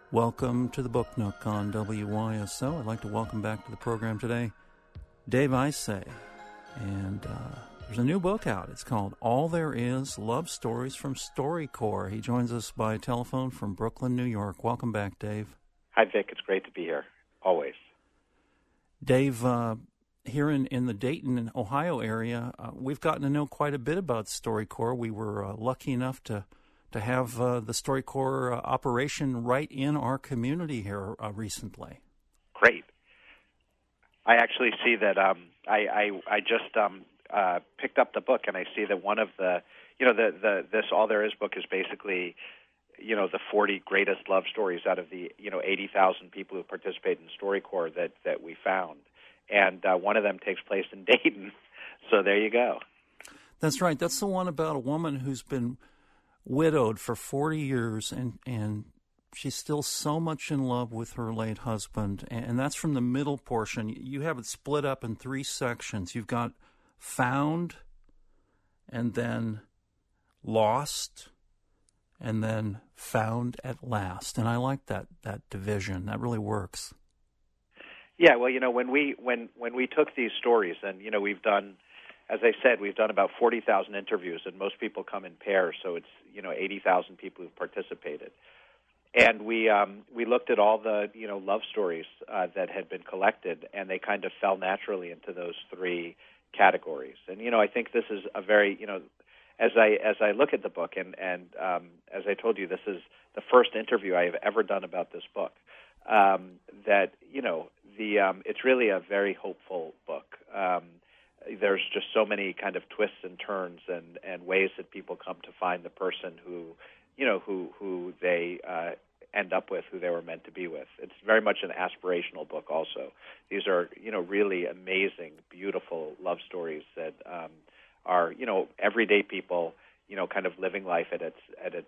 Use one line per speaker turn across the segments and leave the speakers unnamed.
Welcome to the Book Nook on WYSO. I'd like to welcome back to the program today Dave Isay. And there's a new book out. It's called All There Is, Love Stories from StoryCorps. He joins us by telephone from Brooklyn, New York. Welcome back, Dave.
Hi, Vic. It's great to be here, always.
Dave, here in the Dayton, Ohio area, we've gotten to know quite a bit about StoryCorps. We were lucky enough to have the StoryCorps operation right in our community here recently.
Great. I actually see that I just picked up the book, and I see that one of the this All There Is book is basically the 40 greatest love stories out of the 80,000 people who participate in StoryCorps that we found, and one of them takes place in Dayton. So there you go. That's
right. That's the one about a woman who's been widowed for 40 years, and she's still so much in love with her late husband. And that's from the middle portion. You have it split up in 3 sections. You've got found, and then lost, and then found at last. And I like that division. That really works.
Yeah, well, when we took these stories, and we've done, as I said, we've done about 40,000 interviews, and most people come in pairs, so it's 80,000 people who've participated. And we looked at all the love stories that had been collected, and they kind of fell naturally into those 3 categories. And I think this is a very as I look at the book, and as I told you, this is the first interview I have ever done about this book. It's really a very hopeful book. There's just so many kind of twists and turns and ways that people come to find the person who they end up with, who they were meant to be with. It's very much an aspirational book also. These are, really amazing, beautiful love stories that are, everyday people, kind of living life at its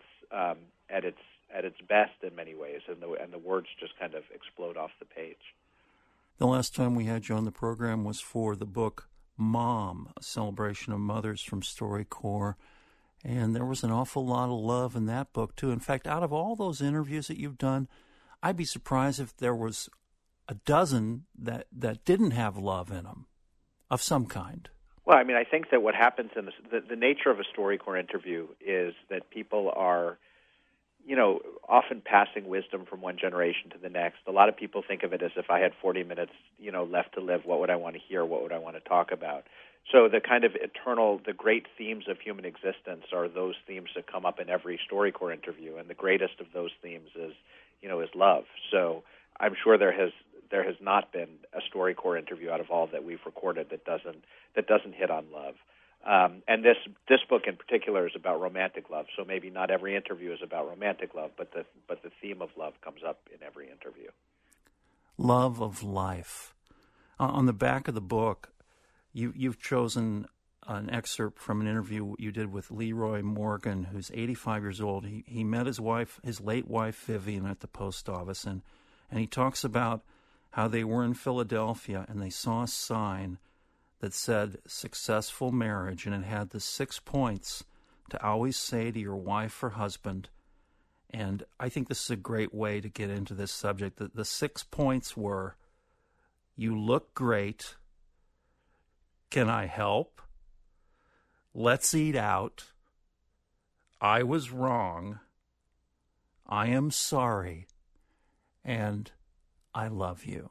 best in many ways, and the words just kind of explode off the page.
The last time we had you on the program was for the book Mom, a celebration of mothers from StoryCorps, and there was an awful lot of love in that book too. In fact, out of all those interviews that you've done, I'd be surprised if there was a dozen that didn't have love in them of some kind.
Well, I mean, I think that what happens in the nature of a StoryCorps interview is that people are often passing wisdom from one generation to the next. A lot of people think of it as, if I had 40 minutes, left to live, what would I want to hear? What would I want to talk about? So the kind of the great themes of human existence are those themes that come up in every StoryCorps interview, and the greatest of those themes is love. So I'm sure there has not been a StoryCorps interview out of all that we've recorded that doesn't hit on love. And this book in particular is about romantic love. So maybe not every interview is about romantic love, but the theme of love comes up in every interview.
Love of life. On the back of the book, you've chosen an excerpt from an interview you did with Leroy Morgan, who's 85 years old. He met his late wife Vivian, at the post office, and he talks about how they were in Philadelphia and they saw a sign that said successful marriage, and it had the 6 points to always say to your wife or husband. And I think this is a great way to get into this subject. The 6 points were: you look great, can I help, let's eat out, I was wrong, I am sorry, and I love you.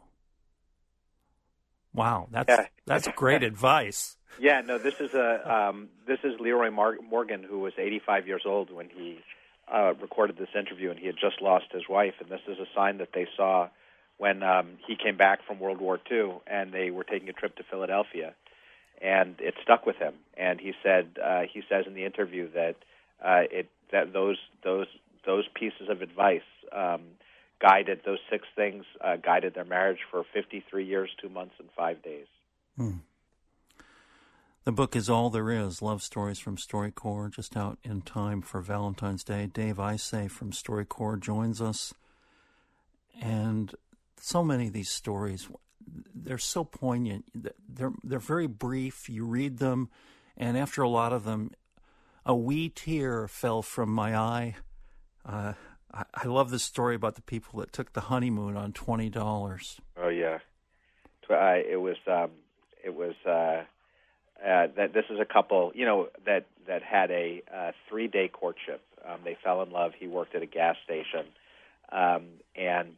Wow, that's great advice.
Yeah, no, this is Leroy Morgan, who was 85 years old when he recorded this interview, and he had just lost his wife. And this is a sign that they saw when he came back from World War II, and they were taking a trip to Philadelphia, and it stuck with him. And he says in the interview that those pieces of advice guided, those 6 things guided their marriage for 53 years, 2 months, and 5 days.
The book is All There Is, Love Stories from StoryCorps, just out in time for Valentine's Day. Dave Isay from StoryCorps joins us. And so many of these stories, they're so poignant. They're very brief. You read them, and after a lot of them, a wee tear fell from my eye. I love this story about the people that took the honeymoon on $20.
Oh yeah, it was that this is a couple, that had a 3-day courtship. They fell in love. He worked at a gas station, and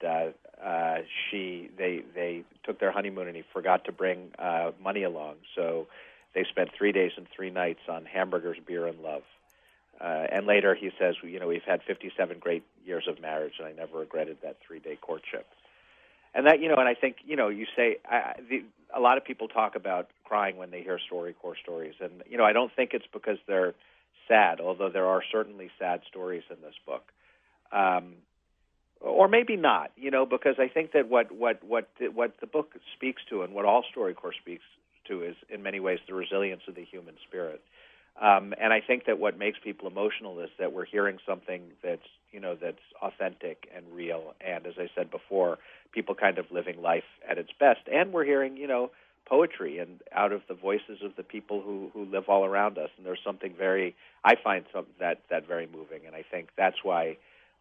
they took their honeymoon, and he forgot to bring money along. So they spent 3 days and 3 nights on hamburgers, beer, and love. And later he says, we've had 57 great years of marriage, and I never regretted that 3-day courtship. And that, and I think, you say, a lot of people talk about crying when they hear StoryCorps stories. And, I don't think it's because they're sad, although there are certainly sad stories in this book. Or maybe not, because I think that what the book speaks to, and what all StoryCorps speaks to, is in many ways the resilience of the human spirit. And I think that what makes people emotional is that we're hearing something that's authentic and real. And as I said before, people kind of living life at its best. And we're hearing, poetry and out of the voices of the people who live all around us. And there's something I find that very moving. And I think that's why,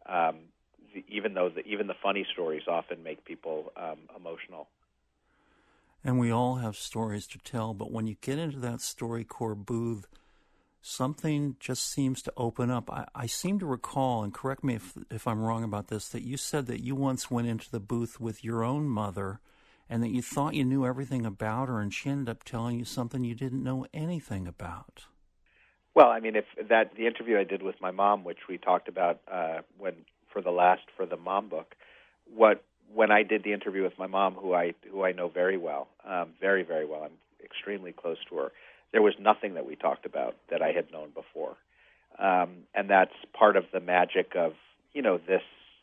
even the funny stories often make people emotional.
And we all have stories to tell, but when you get into that StoryCorps booth, something just seems to open up. I seem to recall, and correct me if I'm wrong about this, that you said that you once went into the booth with your own mother and that you thought you knew everything about her, and she ended up telling you something you didn't know anything about.
Well, I mean, the interview I did with my mom, which we talked about for the mom book, when I did the interview with my mom, who I know very well, very, very well, I'm extremely close to her, there was nothing that we talked about that I had known before. And that's part of the magic of, this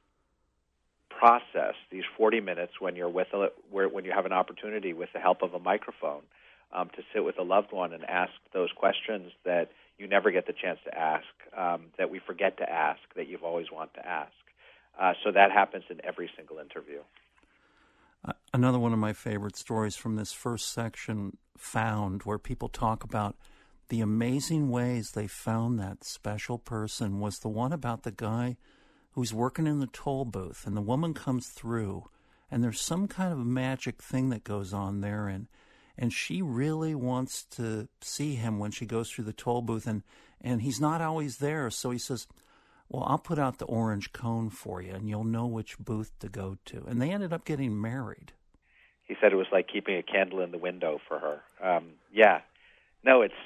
process, these 40 minutes when you're when you have an opportunity with the help of a microphone to sit with a loved one and ask those questions that you never get the chance to ask, that we forget to ask, that you've always wanted to ask. So that happens in every single interview.
Another one of my favorite stories from this first section, Found, where people talk about the amazing ways they found that special person, was the one about the guy who's working in the toll booth, and the woman comes through, and there's some kind of magic thing that goes on there, and she really wants to see him when she goes through the toll booth, and he's not always there, so he says, well, I'll put out the orange cone for you, and you'll know which booth to go to. And they ended up getting married.
He said it was like keeping a candle in the window for her. Yeah. No, it's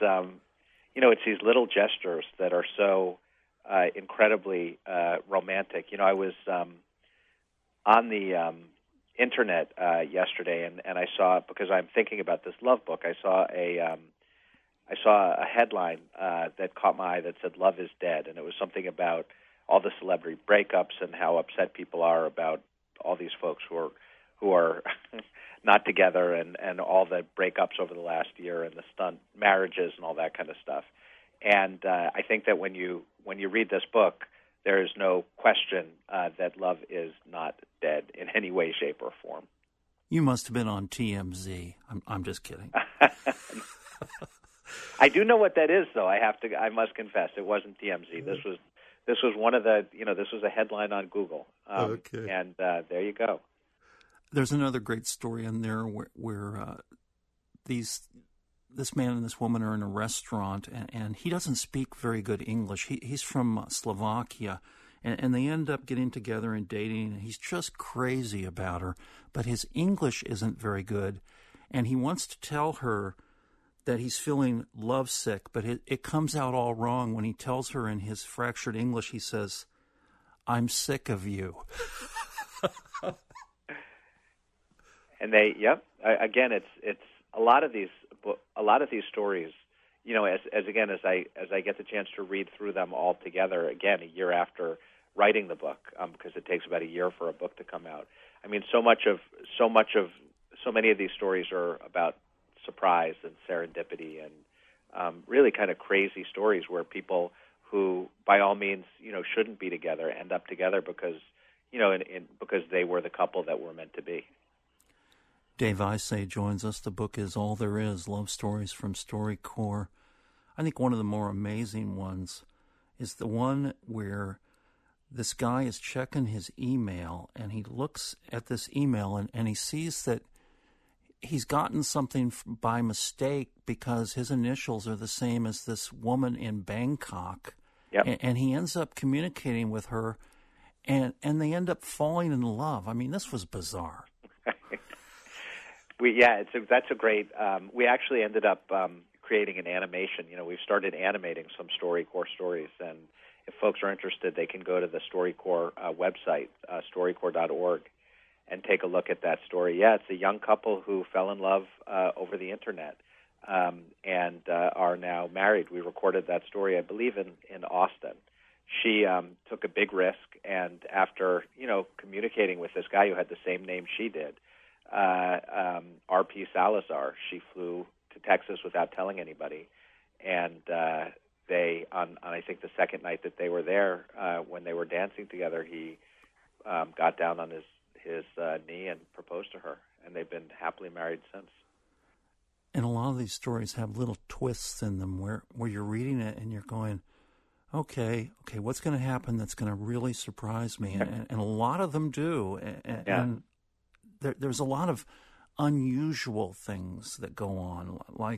these little gestures that are so incredibly romantic. I was on the internet yesterday, and I saw, because I'm thinking about this love book, I saw a headline that caught my eye that said "Love is Dead," and it was something about all the celebrity breakups and how upset people are about all these folks who are not together, and all the breakups over the last year, and the stunt marriages and all that kind of stuff. And I think that when you read this book, there is no question that love is not dead in any way, shape, or form.
You must have been on TMZ. I'm just kidding.
I do know what that is, though. I must confess, it wasn't TMZ. This was one of the, this was a headline on Google.
Okay.
And there you go.
There's another great story in there where this man and this woman are in a restaurant, and he doesn't speak very good English. He's from Slovakia, and they end up getting together and dating, and he's just crazy about her, but his English isn't very good, and he wants to tell her that he's feeling lovesick, but it comes out all wrong when he tells her in his fractured English. He says, "I'm sick of you."
And again, it's a lot of these stories. As I get the chance to read through them all together again a year after writing the book, because it takes about a year for a book to come out. I mean, so many of these stories are about surprise and serendipity, and really kind of crazy stories where people who, by all means, shouldn't be together end up together because, because they were the couple that were meant to be.
Dave Isay joins us. The book is All There Is, Love Stories from StoryCorps. I think one of the more amazing ones is the one where this guy is checking his email, and he looks at this email, and he sees that he's gotten something by mistake because his initials are the same as this woman in Bangkok.
Yep.
And he ends up communicating with her, and they end up falling in love. I mean, this was bizarre.
That's a great. We actually ended up creating an animation. We've started animating some StoryCorps stories, and if folks are interested, they can go to the StoryCorps website, storycorps.org, and take a look at that story. Yeah, it's a young couple who fell in love over the internet and are now married. We recorded that story, I believe, in Austin. She took a big risk, and after communicating with this guy who had the same name she did, R.P. Salazar, she flew to Texas without telling anybody, and they on I think the second night that they were there, when they were dancing together, he got down on his knee and proposed to her, and they've been happily married since.
And a lot of these stories have little twists in them where you're reading it and you're going, okay, what's going to happen that's going to really surprise me? And a lot of them do. And there's a lot of unusual things that go on, like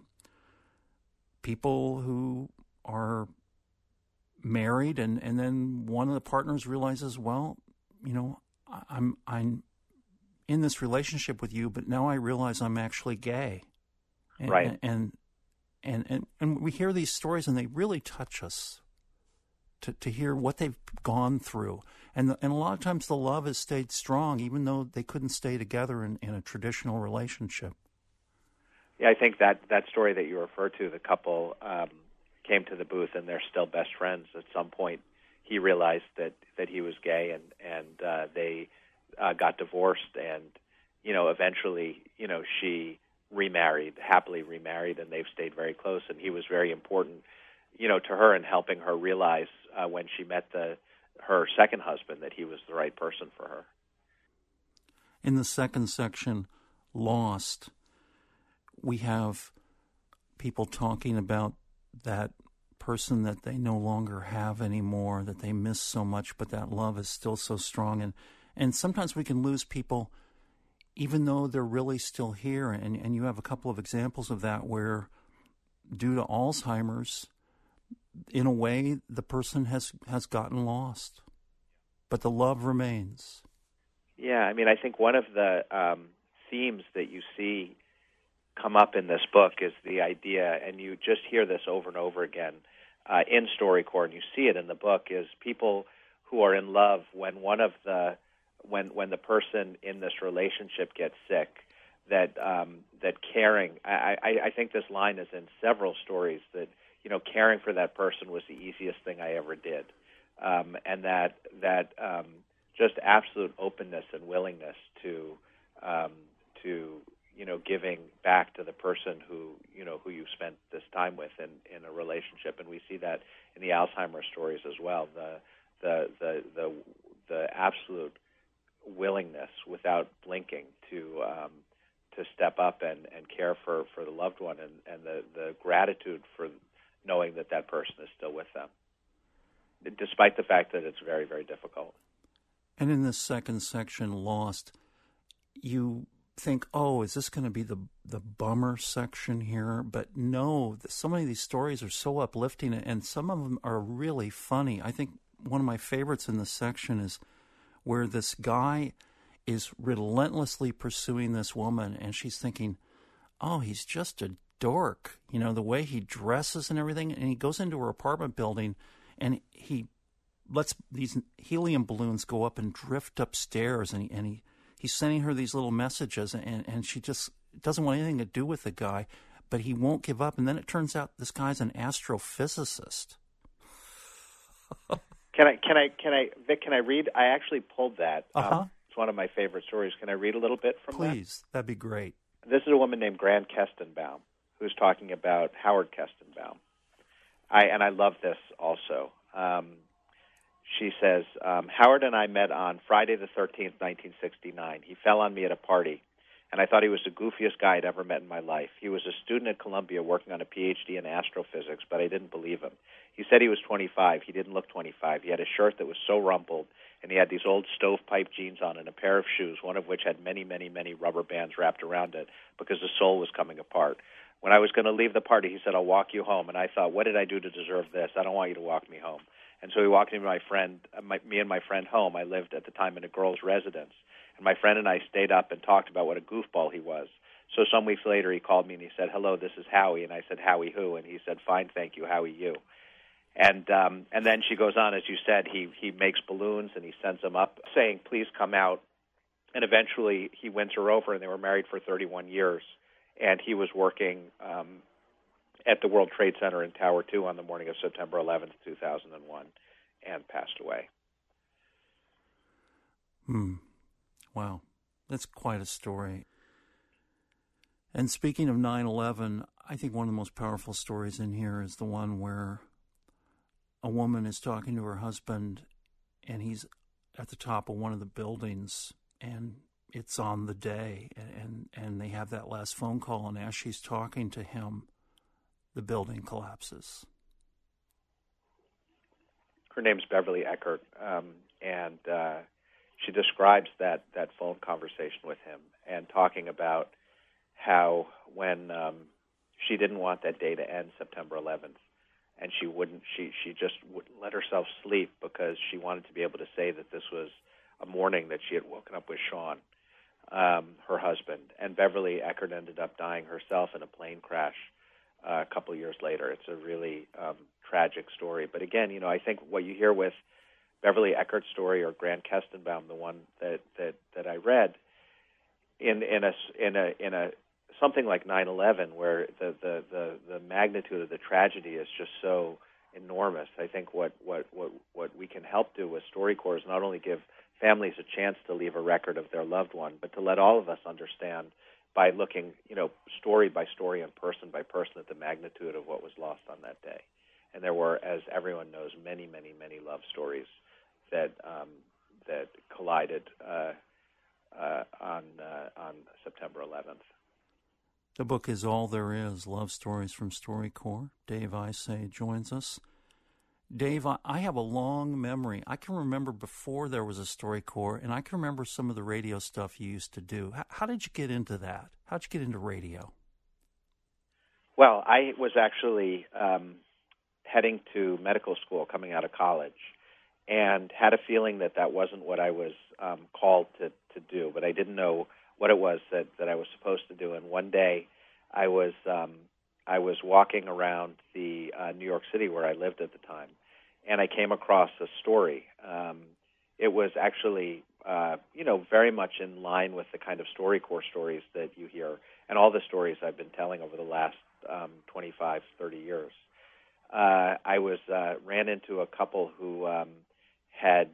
people who are married and then one of the partners realizes, well, I'm in this relationship with you, but now I realize I'm actually gay.
Right.
And we hear these stories and they really touch us to hear what they've gone through. And a lot of times the love has stayed strong, even though they couldn't stay together in a traditional relationship.
Yeah, I think that story that you refer to, the couple came to the booth and they're still best friends. At some point, he realized that he was gay, and they got divorced, and eventually, she happily remarried, and they've stayed very close. And he was very important, to her in helping her realize when she met her second husband that he was the right person for her.
In the second section, Lost, we have people talking about that person that they no longer have anymore, that they miss so much, but that love is still so strong. And sometimes we can lose people even though they're really still here. And you have a couple of examples of that where, due to Alzheimer's, in a way, the person has gotten lost, but the love remains.
Yeah, I mean, I think one of the themes that you see come up in this book is the idea, and you just hear this over and over again in StoryCorps, and you see it in the book, is people who are in love when when the person in this relationship gets sick, that caring. I think this line is in several stories, that caring for that person was the easiest thing I ever did, and that just absolute openness and willingness to giving back to the person who you spent this time with in a relationship. And we see that in the Alzheimer's stories as well. The absolute willingness without blinking to step up and care for the loved one, and the gratitude for knowing that person is still with them, despite the fact that it's very, very difficult.
And in this second section, Lost, you think, oh, is this going to be the bummer section here? But no, so many of these stories are so uplifting, and some of them are really funny. I think one of my favorites in this section is where this guy is relentlessly pursuing this woman, and she's thinking, oh, he's just a dork, the way he dresses and everything. And he goes into her apartment building, and he lets these helium balloons go up and drift upstairs, and he's sending her these little messages, and she just doesn't want anything to do with the guy, but he won't give up. And then it turns out this guy's an astrophysicist.
Vic, can I read? I actually pulled that.
Uh-huh.
It's one of my favorite stories. Can I read a little bit from that?
Please, that'd be great.
This is a woman named Gran Kestenbaum who's talking about Howard Kestenbaum. I love this also. She says, Howard and I met on Friday the 13th, 1969. He fell on me at a party, and I thought he was the goofiest guy I'd ever met in my life. He was a student at Columbia working on a Ph.D. in astrophysics, but I didn't believe him. He said he was 25. He didn't look 25. He had a shirt that was so rumpled, and he had these old stovepipe jeans on and a pair of shoes, one of which had many, many, many rubber bands wrapped around it because the sole was coming apart. When I was going to leave the party, he said, "I'll walk you home." And I thought, what did I do to deserve this? I don't want you to walk me home. And so he walked me and my friend home. I lived at the time in a girl's residence. And my friend and I stayed up and talked about what a goofball he was. So some weeks later, he called me and he said, "Hello, this is Howie." And I said, "Howie who?" And he said, "Fine, thank you, Howie you." And then she goes on, as you said, he makes balloons and he sends them up saying, "Please come out." And eventually he wins her over, and they were married for 31 years. And he was working at the World Trade Center in Tower 2 on the morning of September 11th, 2001, and passed away.
Wow, that's quite a story. And speaking of 9/11, I think one of the most powerful stories in here is the one where a woman is talking to her husband, and he's at the top of one of the buildings, and it's on the day, and they have that last phone call, and as she's talking to him, the building collapses.
Her name's Beverly Eckert, and she describes that phone conversation with him and talking about how when she didn't want that day to end, September 11th, and she just wouldn't let herself sleep because she wanted to be able to say that this was a morning that she had woken up with Sean, her husband. And Beverly Eckert ended up dying herself in a plane crash a couple of years later. It's a really tragic story. But again, I think what you hear with Beverly Eckert's story or Grant Kestenbaum, the one that I read, in a something like 9/11, where the magnitude of the tragedy is just so enormous. I think what we can help do with StoryCorps is not only give families a chance to leave a record of their loved one, but to let all of us understand by looking, story by story and person by person at the magnitude of what was lost on that day. And there were, as everyone knows, many, many, many love stories that collided on September 11th.
The book is All There Is, Love Stories from StoryCorps. Dave Isay joins us. Dave, I have a long memory. I can remember before there was a StoryCorps, and I can remember some of the radio stuff you used to do. How did you get into that? How did you get into radio?
Well, I was actually heading to medical school coming out of college and had a feeling that wasn't what I was called to do, but I didn't know what it was that I was supposed to do. And one day I was walking around the New York City where I lived at the time, and I came across a story. It was actually, very much in line with the kind of StoryCorps stories that you hear and all the stories I've been telling over the last 25, 30 years. I ran into a couple who had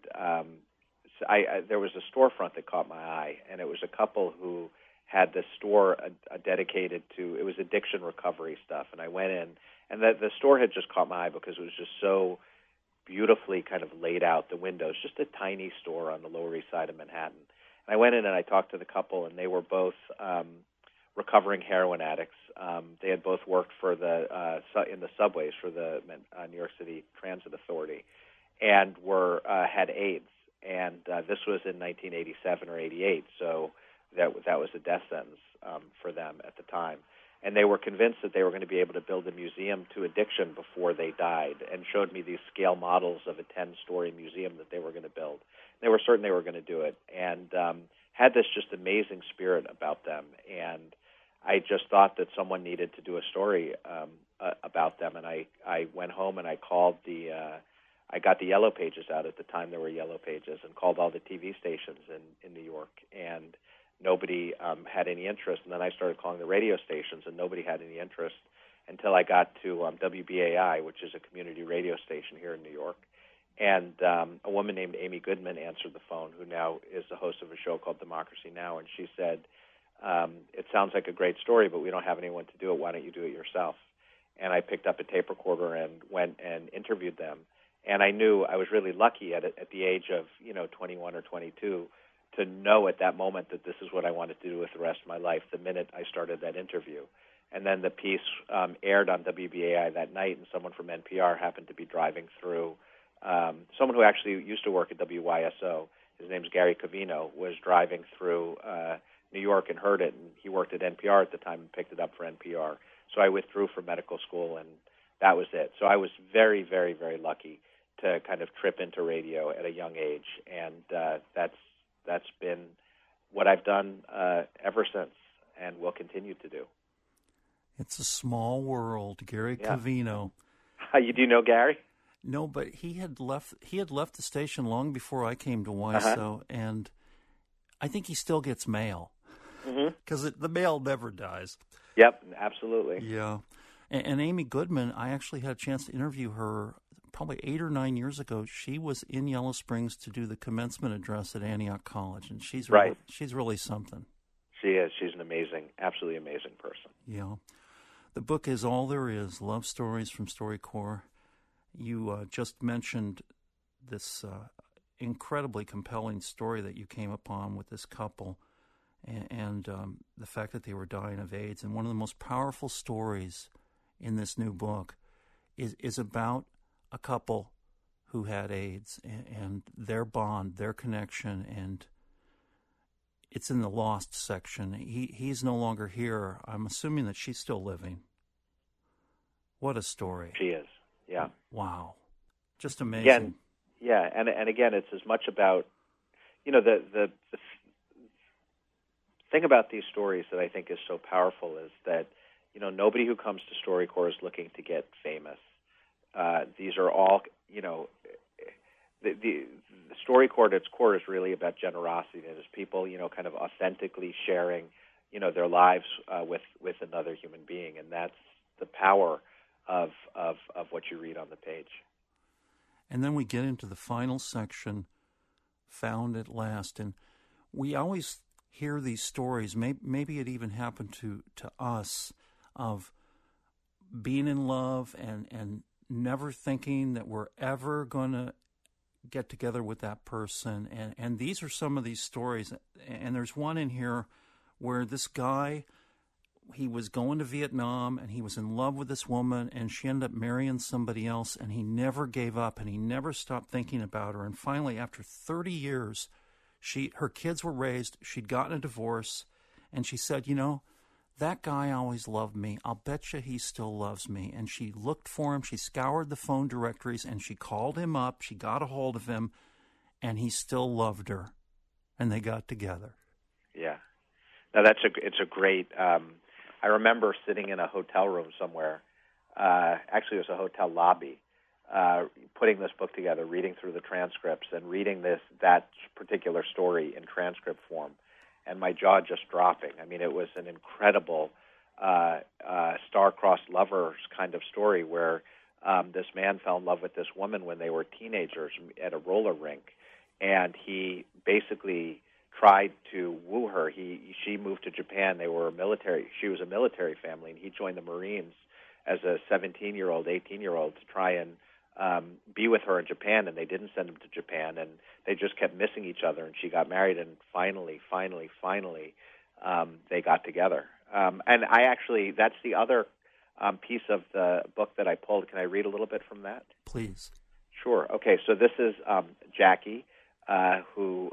there was a storefront that caught my eye, and it was a couple who had this store dedicated to, it was addiction recovery stuff. And I went in, and the store had just caught my eye because it was just so beautifully kind of laid out, the windows, just a tiny store on the Lower East Side of Manhattan. And I went in and I talked to the couple, and they were both recovering heroin addicts. They had both worked for in the subways for the New York City Transit Authority, and had AIDS. And this was in 1987 or 88, so that was a death sentence for them at the time. And they were convinced that they were going to be able to build a museum to addiction before they died, and showed me these scale models of a 10-story museum that they were going to build. They were certain they were going to do it, and had this just amazing spirit about them. And I just thought that someone needed to do a story about them. And I went home and I called I got the Yellow Pages out. At the time there were Yellow Pages, and called all the TV stations in New York, and nobody had any interest. And then I started calling the radio stations, and nobody had any interest until I got to WBAI, which is a community radio station here in New York. And a woman named Amy Goodman answered the phone, who now is the host of a show called Democracy Now! And she said, it sounds like a great story, but we don't have anyone to do it. Why don't you do it yourself? And I picked up a tape recorder and went and interviewed them. And I knew I was really lucky at the age of 21 or 22 to know at that moment that this is what I wanted to do with the rest of my life, the minute I started that interview. And then the piece aired on WBAI that night, and someone from NPR happened to be driving through. Someone who actually used to work at WYSO, his name's Gary Covino, was driving through New York and heard it, and he worked at NPR at the time and picked it up for NPR. So I withdrew from medical school, and that was it. So I was very, very, very lucky to kind of trip into radio at a young age, and that's been what I've done ever since, and will continue to do.
It's a small world, Gary Covino.
Do you know Gary?
No, but he had left the station long before I came to WYSO, and I think he still gets mail because the mail never dies.
Yep, absolutely.
Yeah, and Amy Goodman, I actually had a chance to interview her probably 8 or 9 years ago. She was in Yellow Springs to do the commencement address at Antioch College, and she's really something.
She is. She's an absolutely amazing person.
Yeah. The book is All There Is, Love Stories from StoryCorps. You just mentioned this incredibly compelling story that you came upon with this couple and the fact that they were dying of AIDS. And one of the most powerful stories in this new book is about a couple who had AIDS and their bond, their connection, and it's in the lost section. He's no longer here. I'm assuming that she's still living. What a story.
She is, yeah.
Wow. Just amazing.
And again, it's as much about, the thing about these stories that I think is so powerful is that, nobody who comes to StoryCorps is looking to get famous. These are all, the StoryCorps at its core is really about generosity. It is people, kind of authentically sharing, their lives with another human being, and that's the power of what you read on the page.
And then we get into the final section, Found at Last, and we always hear these stories. Maybe it even happened to us of being in love and never thinking that we're ever going to get together with that person. And these are some of these stories. And there's one in here where this guy, he was going to Vietnam and he was in love with this woman and she ended up marrying somebody else and he never gave up and he never stopped thinking about her. And finally, after 30 years, her kids were raised, she'd gotten a divorce, and she said, that guy always loved me. I'll bet you he still loves me. And she looked for him. She scoured the phone directories, and she called him up. She got a hold of him, and he still loved her. And they got together.
Yeah. Now, it's a great... I remember sitting in a hotel room somewhere. Actually, it was a hotel lobby, putting this book together, reading through the transcripts, and reading that particular story in transcript form. And my jaw just dropping. I mean, it was an incredible star-crossed lovers kind of story where this man fell in love with this woman when they were teenagers at a roller rink, and he basically tried to woo her. She moved to Japan. She was a military family, and he joined the Marines as a 17-year-old, 18-year-old to try and be with her in Japan, and they didn't send him to Japan, and they just kept missing each other, and she got married, and finally, they got together. And that's the other piece of the book that I pulled. Can I read a little bit from that?
Please.
Sure. Okay, so this is Jackie, who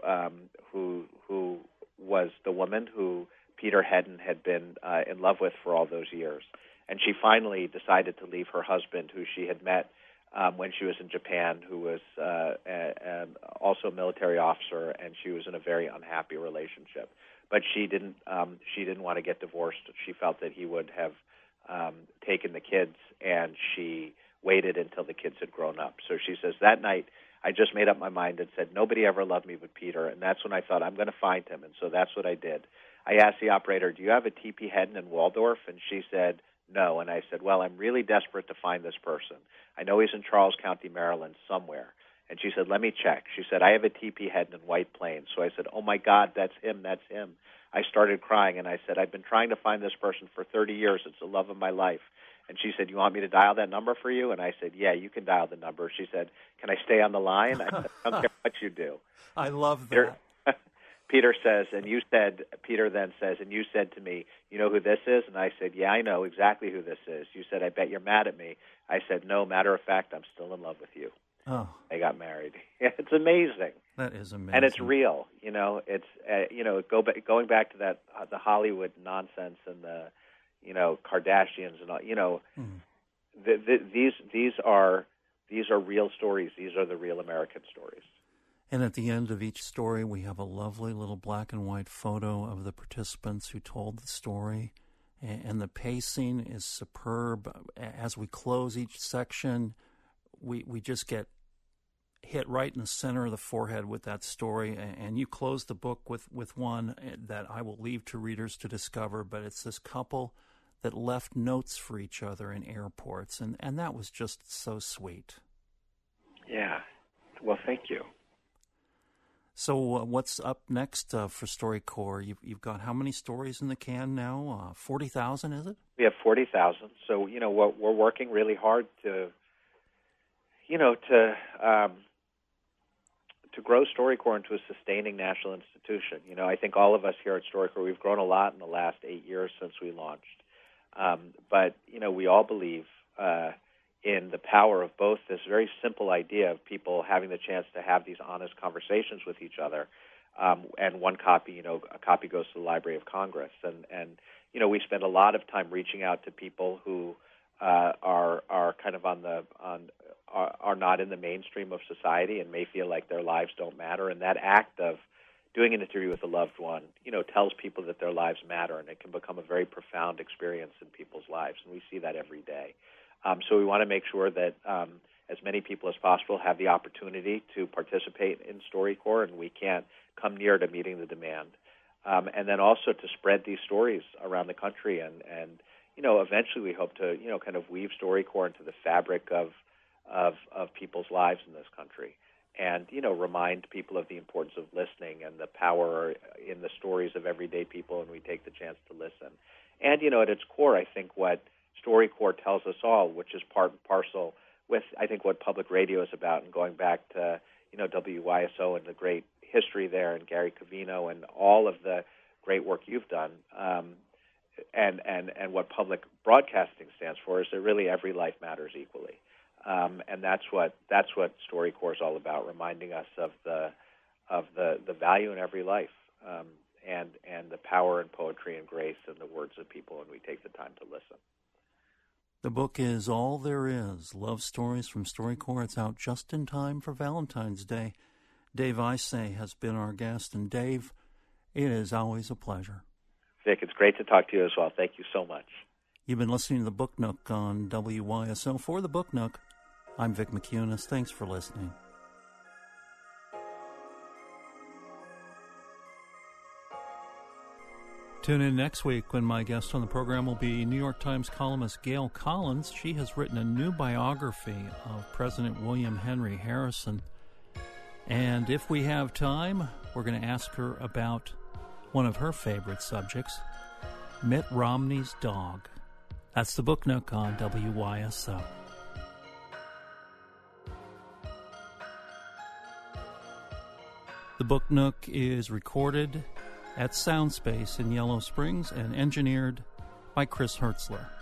was the woman who Peter Hedden had been in love with for all those years. And she finally decided to leave her husband, who she had met when she was in Japan, who was also a military officer, and she was in a very unhappy relationship. But she didn't want to get divorced. She felt that he would have taken the kids, and she waited until the kids had grown up. So she says, that night, I just made up my mind and said, nobody ever loved me but Peter, and that's when I thought, I'm going to find him, and so that's what I did. I asked the operator, do you have a T.P. Hedden in Waldorf? And she said, no. And I said, well, I'm really desperate to find this person. I know he's in Charles County, Maryland, somewhere. And she said, let me check. She said, I have a T.P. Hedden in White Plains. So I said, oh, my God, that's him. I started crying, and I said, I've been trying to find this person for 30 years. It's the love of my life. And she said, you want me to dial that number for you? And I said, yeah, you can dial the number. She said, can I stay on the line? I said, I don't care what you do.
I love that.
Peter then says, and you said to me, you know who this is? And I said, yeah, I know exactly who this is. You said, I bet you're mad at me. I said, no, matter of fact, I'm still in love with you.
Oh.
They got married. It's amazing.
That is amazing.
And it's real. It's, going back to that, the Hollywood nonsense and the, Kardashians and all, these are real stories. These are the real American stories.
And at the end of each story, we have a lovely little black and white photo of the participants who told the story. And the pacing is superb. As we close each section, we just get hit right in the center of the forehead with that story. And you close the book with one that I will leave to readers to discover, but it's this couple that left notes for each other in airports. And that was just so sweet.
Yeah. Well, thank you.
So what's up next for StoryCorps? You've got how many stories in the can now? 40,000, is it?
We have 40,000. So, we're working really hard to grow StoryCorps into a sustaining national institution. I think all of us here at StoryCorps, we've grown a lot in the last 8 years since we launched. But we all believe in the power of both this very simple idea of people having the chance to have these honest conversations with each other, and one copy, a copy goes to the Library of Congress. And we spend a lot of time reaching out to people who are kind of are not in the mainstream of society and may feel like their lives don't matter. And that act of doing an interview with a loved one, tells people that their lives matter, and it can become a very profound experience in people's lives. And we see that every day. So we want to make sure that as many people as possible have the opportunity to participate in StoryCorps, and we can't come near to meeting the demand. And then also to spread these stories around the country, and eventually we hope to kind of weave StoryCorps into the fabric of people's lives in this country, and remind people of the importance of listening and the power in the stories of everyday people, and we take the chance to listen. And at its core, I think what StoryCorps tells us all, which is part and parcel with, I think, what public radio is about, and going back to, WYSO and the great history there, and Gary Covino and all of the great work you've done, and what public broadcasting stands for, is that really every life matters equally. And that's what StoryCorps is all about, reminding us of the value in every life, and the power and poetry and grace in the words of people when we take the time to listen.
The book is All There Is, Love Stories from StoryCorps. It's out just in time for Valentine's Day. Dave Isay has been our guest. And Dave, it is always a pleasure.
Vic, it's great to talk to you as well. Thank you so much.
You've been listening to The Book Nook on WYSO. For The Book Nook, I'm Vic McCunis. Thanks for listening. Tune in next week when my guest on the program will be New York Times columnist Gail Collins. She has written a new biography of President William Henry Harrison. And if we have time, we're going to ask her about one of her favorite subjects, Mitt Romney's dog. That's The Book Nook on WYSO. The Book Nook is recorded at Soundspace in Yellow Springs and engineered by Chris Hertzler.